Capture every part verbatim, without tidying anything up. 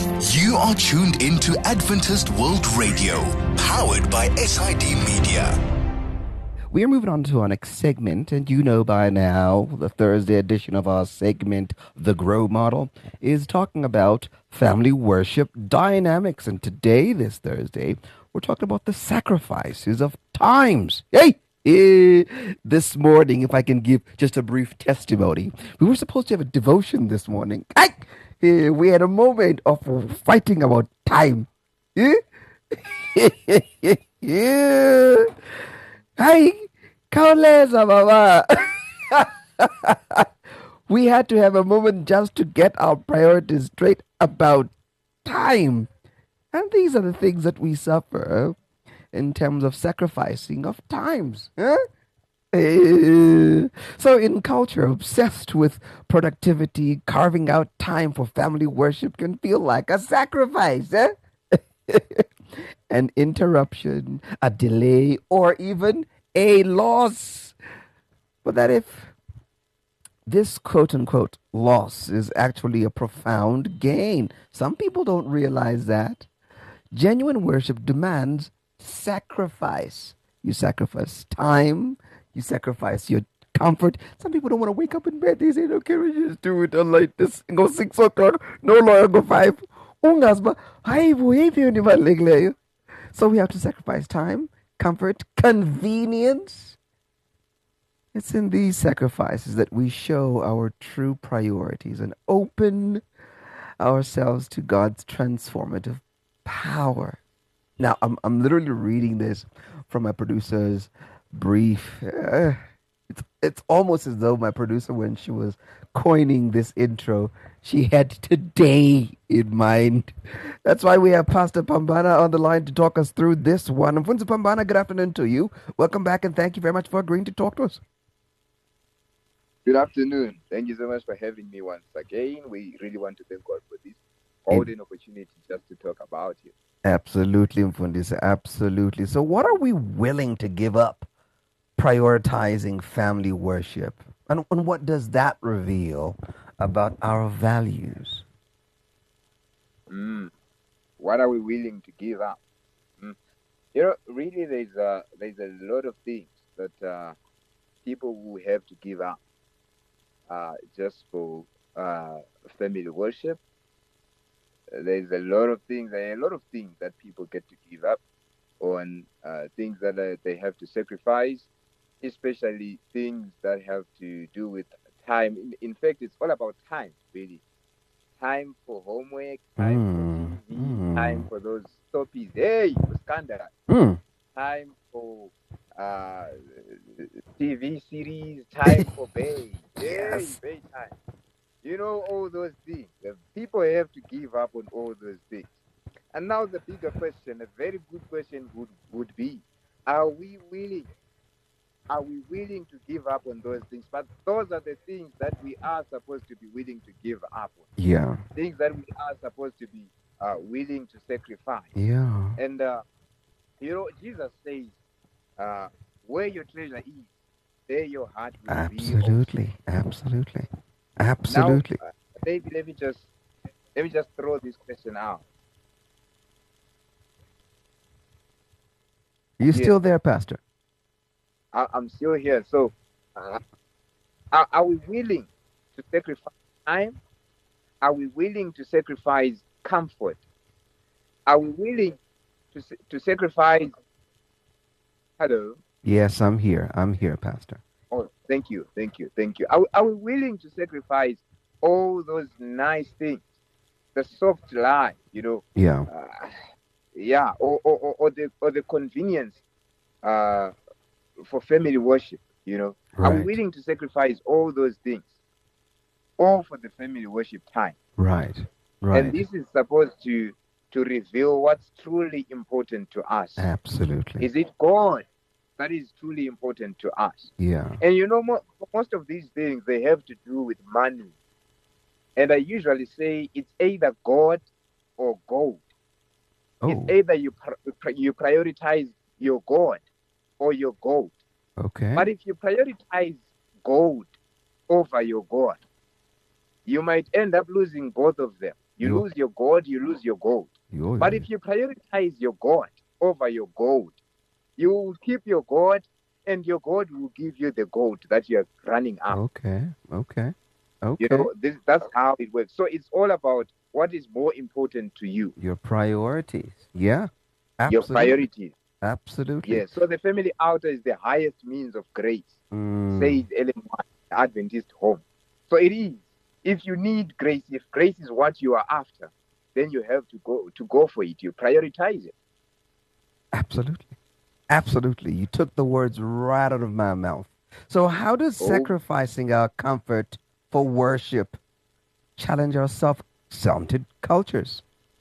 You are tuned into Adventist World Radio, powered by S I D Media. We are moving on to our next segment, and you know by now, the Thursday edition of our segment, The Grow Model, is talking about family worship dynamics. And today, this Thursday, we're talking about the sacrifices of times. Hey! Eh, this morning, if I can give just a brief testimony, we were supposed to have a devotion this morning. Hey! Eh, we had a moment of fighting about time. Eh? Yeah. Hey, kaoleza mama. We had to have a moment just to get our priorities straight about time. And these are the things that we suffer in terms of sacrificing of times. Huh? Eh, So in culture obsessed with productivity, carving out time for family worship can feel like a sacrifice. Eh? An interruption, a delay, or even a loss. But that if this quote-unquote loss is actually a profound gain. Some people don't realize that. Genuine worship demands sacrifice. You sacrifice time. You sacrifice your comfort. Some people don't want to wake up in bed. They say, no, can we just do it unlike this? Go six o'clock, no longer go five. Ungasba, hayi buyiphi unibalulekile. So we have to sacrifice time, comfort, convenience. It's in these sacrifices that we show our true priorities and open ourselves to God's transformative power. Now, I'm I'm literally reading this from my producer's brief. Uh, it's it's almost as though my producer, when she was coining this intro, she had today in mind. That's why we have Pastor Pambana on the line to talk us through this one. Mfunzi Pambana, good afternoon to you. Welcome back, and thank you very much for agreeing to talk to us. Good afternoon. Thank you so much for having me once again. We really want to thank God for this golden opportunity just to talk about it. Absolutely, Mfundisi, absolutely. So what are we willing to give up prioritizing family worship? And, and what does that reveal about our values? Mm. What are we willing to give up? Mm. You know, really, there's a, there's a lot of things that uh, people will have to give up uh, just for uh, family worship. There's a lot of things, a lot of things that people get to give up on, uh, things that uh, they have to sacrifice, especially things that have to do with time. In, in fact, it's all about time, really. Time for homework, time Mm, for T V, mm. time for those stoppies. Hey, Scandal. Mm. Time for uh, T V series, time for bay. Hey, Yes. bay time. You know, all those things. The people have to give up on all those things. And now the bigger question, a very good question would, would be, are we willing? Are we willing to give up on those things? But those are the things that we are supposed to be willing to give up on. Yeah. Things that we are supposed to be uh, willing to sacrifice. Yeah. And, uh, you know, Jesus says, uh, where your treasure is, there your heart will be also. Absolutely. Absolutely. Now, Absolutely. uh, maybe let me just let me just throw this question out. You Yeah. still there, Pastor? I, I'm still here. So, uh, are, are we willing to sacrifice time? Are we willing to sacrifice comfort? Are we willing to sa- to sacrifice? Hello. Yes, I'm here. I'm here, Pastor. Oh, thank you, thank you, thank you. Are, we- are we willing to sacrifice all those nice things, the soft life, you know? Yeah. Uh, yeah, or, or, or, or the or the convenience uh, for family worship, you know? Are we Right. willing to sacrifice all those things, all for the family worship time? Right. Right. And this is supposed to to reveal what's truly important to us. Absolutely. Is it God that is truly important to us? Yeah. And you know, mo- most of these things, they have to do with money. And I usually say it's either God or gold. Oh, It's either you pr- you prioritize your God or your gold. okay. But if you prioritize gold over your God, you might end up losing both of them. You You- lose your God, you lose your gold. You- But if you prioritize your God over your gold, you will keep your God, and your God will give you the gold that you are running after. Okay, okay, okay. You know, this, that's how it works. So it's all about what is more important to you, Your priorities. Yeah, your absolutely. priorities. Absolutely. Yes. So the family altar is the highest means of grace, Mm, says Ellen White, Adventist Home. So it is. If you need grace, if grace is what you are after, then you have to go to go for it. You prioritize it. absolutely. Absolutely. You took the words right out of my mouth. So, how does Oh. sacrificing our comfort for worship challenge our self centered cultures?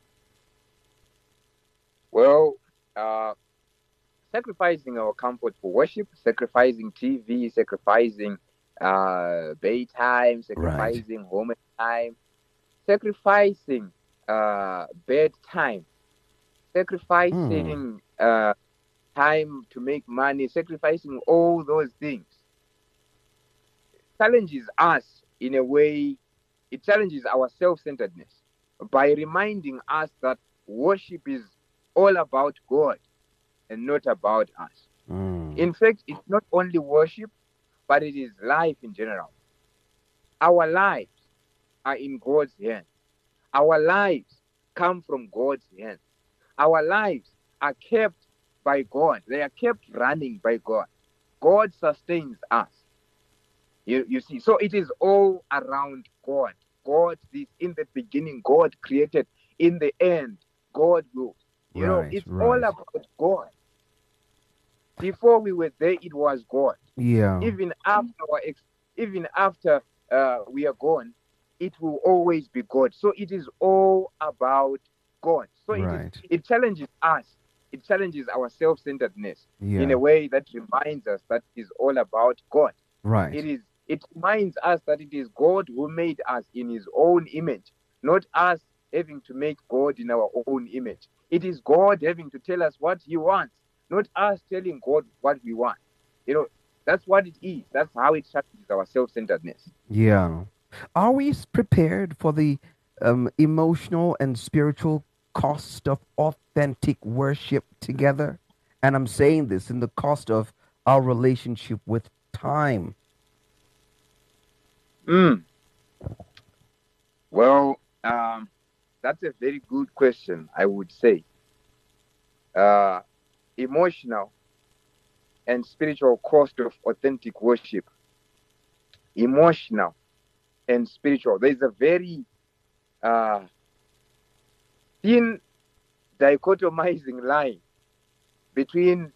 Well, uh, sacrificing our comfort for worship, sacrificing T V, sacrificing uh, bay time, sacrificing home time, sacrificing uh, bed time, sacrificing uh, time to make money, sacrificing all those things challenges us in a way, it challenges our self centeredness by reminding us that worship is all about God and not about us. Mm. In fact, it's not only worship, but it is life in general. Our lives are in God's hands. Our lives come from God's hands. Our lives are kept by God. They are kept running by God. God sustains us. You, you see, so it is all around God. God, this in the beginning, God created. In the end, God will. You know, Right, it's right. all about God. Before we were there, it was God. Yeah. Even after our ex, even after uh, we are gone, it will always be God. So it is all about God. So it is, Right. it challenges us. It challenges our self-centeredness Yeah. in a way that reminds us that it is all about God. Right. It is. It reminds us that it is God who made us in His own image, not us having to make God in our own image. It is God having to tell us what He wants, not us telling God what we want. You know, that's what it is. That's how it challenges our self-centeredness. Yeah. Are we s- prepared for the um, emotional and spiritual cost of authentic worship together? And I'm saying this in the cost of our relationship with time. Mm. Well, um, that's a very good question, I would say. Uh, emotional and spiritual cost of authentic worship. Emotional and spiritual. There's a very uh, thin dichotomizing line between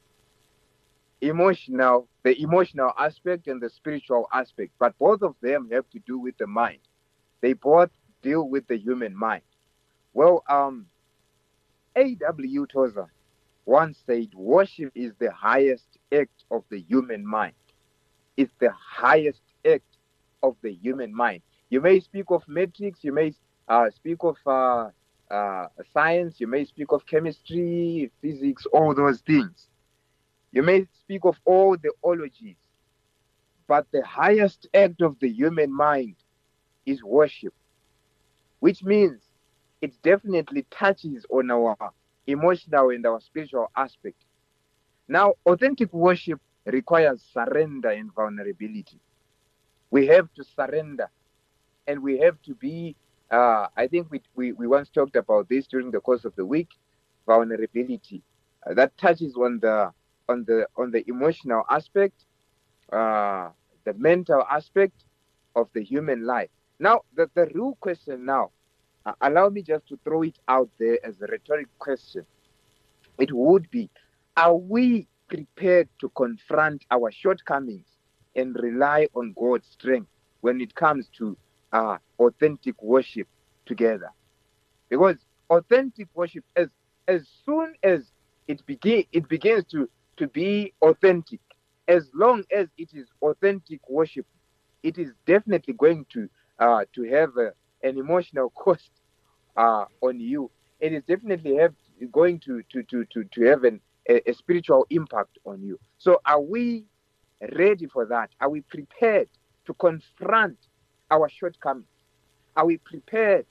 emotional, the emotional aspect and the spiritual aspect, but both of them have to do with the mind. They both deal with the human mind. Well, um, A W. Tozer once said, worship is the highest act of the human mind. It's the highest act of the human mind. You may speak of metrics, you may uh, speak of uh, uh, science, you may speak of chemistry, physics, all those things. You may speak of all the ologies, but the highest act of the human mind is worship, which means it definitely touches on our emotional and our spiritual aspect. Now, authentic worship requires surrender and vulnerability. We have to surrender and we have to be, uh, I think we, we, we once talked about this during the course of the week, vulnerability. Uh, that touches on the on the on the emotional aspect, uh, the mental aspect of the human life. Now, the, the real question now, uh, allow me just to throw it out there as a rhetoric question. It would be, are we prepared to confront our shortcomings and rely on God's strength when it comes to uh, authentic worship together? Because authentic worship, as as soon as it begin, it begins to to be authentic, as long as it is authentic worship, it is definitely going to uh, to have a, an emotional cost uh, on you. It is definitely have going to to to to to have an, a, a spiritual impact on you. So, are we ready for that? Are we prepared to confront our shortcomings? Are we prepared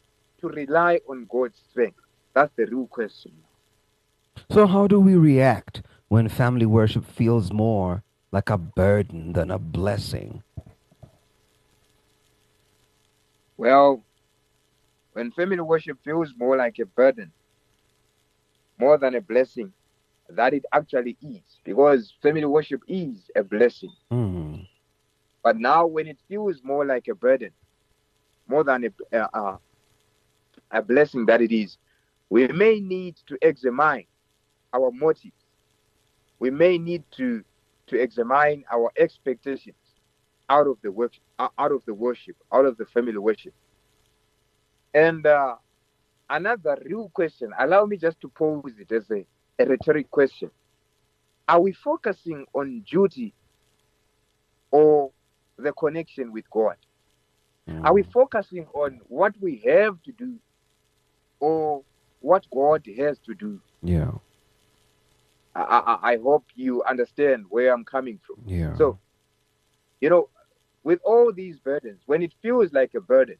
to rely on God's strength? That's the real question. So, how do we react when family worship feels more like a burden than a blessing? Well, when family worship feels more like a burden, more than a blessing, that it actually is, because family worship is a blessing. Mm. But now, when it feels more like a burden, more than a, a, a blessing that it is, we may need to examine our motives. We may need to to examine our expectations out of the work, out of the worship, out of the family worship. And uh, another real question, allow me just to pose it as a, a rhetoric question. Are we focusing on duty or the connection with God? Mm. Are we focusing on what we have to do or what God has to do? Yeah. I, I, I hope you understand where I'm coming from. Yeah. So, you know, with all these burdens, when it feels like a burden,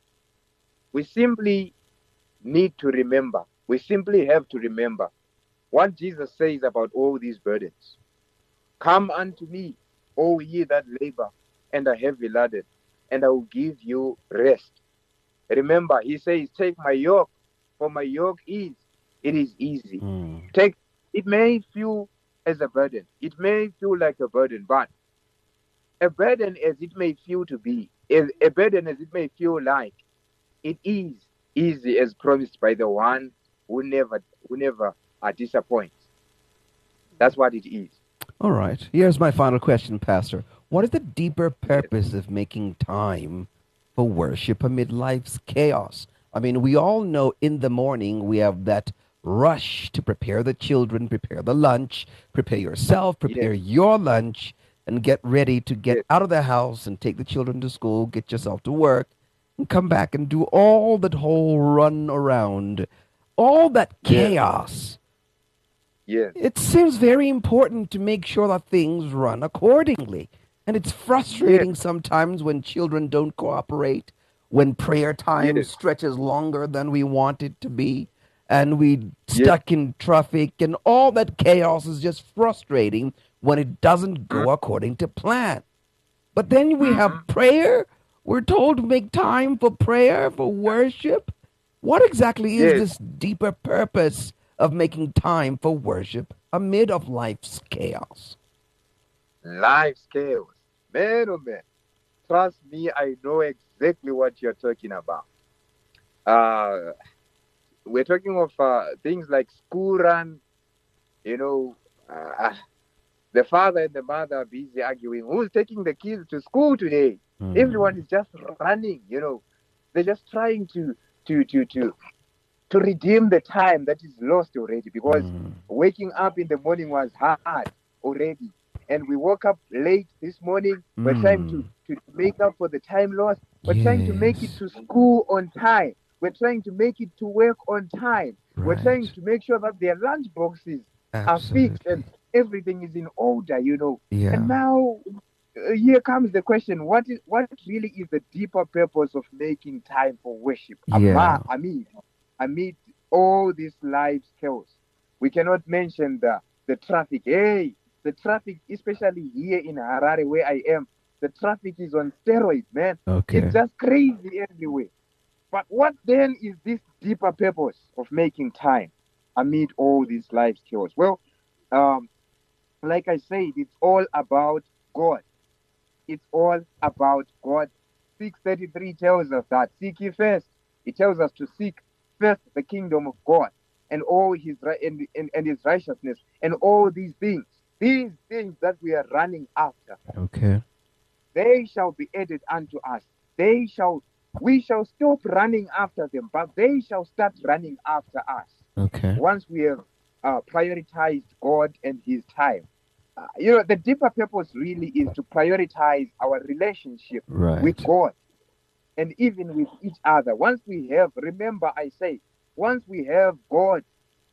we simply need to remember, we simply have to remember what Jesus says about all these burdens. Come unto me, all ye that labor and are heavy laden, and I will give you rest. Remember, he says, take my yoke, for my yoke is, it is easy. Mm. Take, it may feel as a burden. It may feel like a burden, but a burden as it may feel to be, as a burden as it may feel like, it is easy as promised by the one who never, who never uh, disappoints. That's what it is. All right. Here's my final question, Pastor. What is the deeper purpose of making time for worship amid life's chaos? I mean, we all know in the morning we have that rush to prepare the children, prepare the lunch, prepare yourself, prepare Yes. your lunch, and get ready to get Yes. out of the house and take the children to school, get yourself to work, and come back and do all that whole run around, all that Yes. chaos. Yes. It seems very important to make sure that things run accordingly. And it's frustrating Yes. sometimes when children don't cooperate, when prayer time Yes. stretches longer than we want it to be, and we Yes. stuck in traffic, and all that chaos is just frustrating when it doesn't go according to plan. But then we have prayer. We're told to make time for prayer, for worship. What exactly is Yes. this deeper purpose of making time for worship amid of life's chaos? Life's chaos. Man, oh man. Trust me, I know exactly what you're talking about. Uh, we're talking of uh, things like school run, you know, uh, the father and the mother are busy arguing who's taking the kids to school today. Mm. Everyone is just running, you know. They're just trying to to to to to redeem the time that is lost already, because Mm. waking up in the morning was hard already. And we woke up late this morning. We're trying to, to make up for the time lost. We're trying to make it Yes. to school on time. We're trying to make it to work on time. We're trying Right. to make sure that their lunch boxes are fixed and Absolutely. everything is in order, you know. Yeah. And now uh, here comes the question: What is what really is the deeper purpose of making time for worship? Yeah. Ama- Amid, amid all this life's chaos, we cannot mention the the traffic. Hey, the traffic, especially here in Harare, where I am, the traffic is on steroids, man. Okay. It's just crazy everywhere. But what then is this deeper purpose of making time amid all these life's chaos? Well, um, like I said, it's all about God. It's all about God. six thirty-three tells us that seek ye first. It tells us to seek first the kingdom of God and all his ri- and, and, and his righteousness and all these things. These things that we are running after, Okay. they shall be added unto us. They shall we shall stop running after them, but they shall start running after us Okay. once we have uh, prioritized God and his time. Uh, you know, the deeper purpose really is to prioritize our relationship Right. with God and even with each other. Once we have, remember I say, once we have God,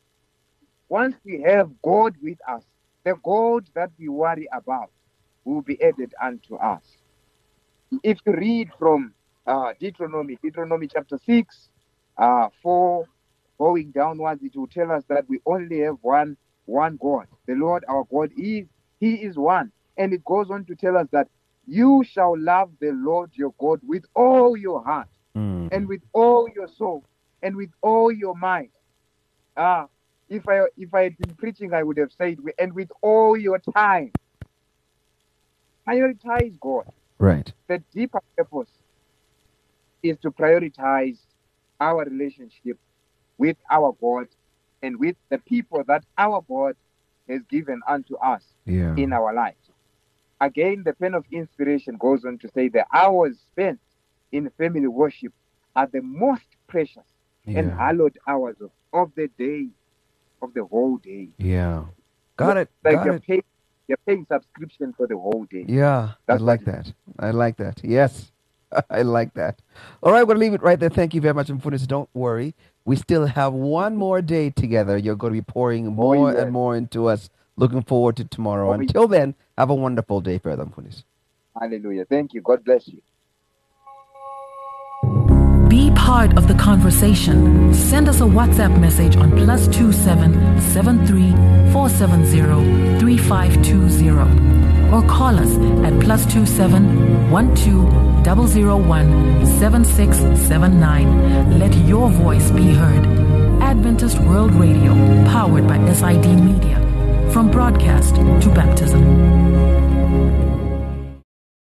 once we have God with us, the God that we worry about will be added unto us. If you read from uh, Deuteronomy, Deuteronomy chapter six, uh, four, going downwards, it will tell us that we only have one one God. The Lord our God is He is one. And it goes on to tell us that you shall love the Lord your God with all your heart Mm. and with all your soul and with all your mind. Ah, if I if I had been preaching, I would have said, and with all your time. Prioritize God. Right. The deeper purpose is to prioritize our relationship with our God and with the people that our God has given unto us Yeah. in our lives. Again, the pen of inspiration goes on to say the hours spent in family worship are the most precious and Yeah. hallowed hours of, of the day, of the whole day. Yeah. Got it. Like Got you're it. paying, you're paying subscription for the whole day. Yeah. That's I like what it- that. I like that. Yes. I like that. All right, we're going to leave it right there. Thank you very much, Mfundisi. Don't worry. We still have one more day together. You're going to be pouring more yes. and more into us. Looking forward to tomorrow. Oh, Until then, have a wonderful day further, Mfundisi. Hallelujah. Thank you. God bless you. Be part of the conversation. Send us a WhatsApp message on plus two seven seven three four seven zero three five two zero or call us at plus two seven one two zero zero one seven six seven nine. Let your voice be heard. Adventist World Radio, powered by S I D Media. From broadcast to baptism.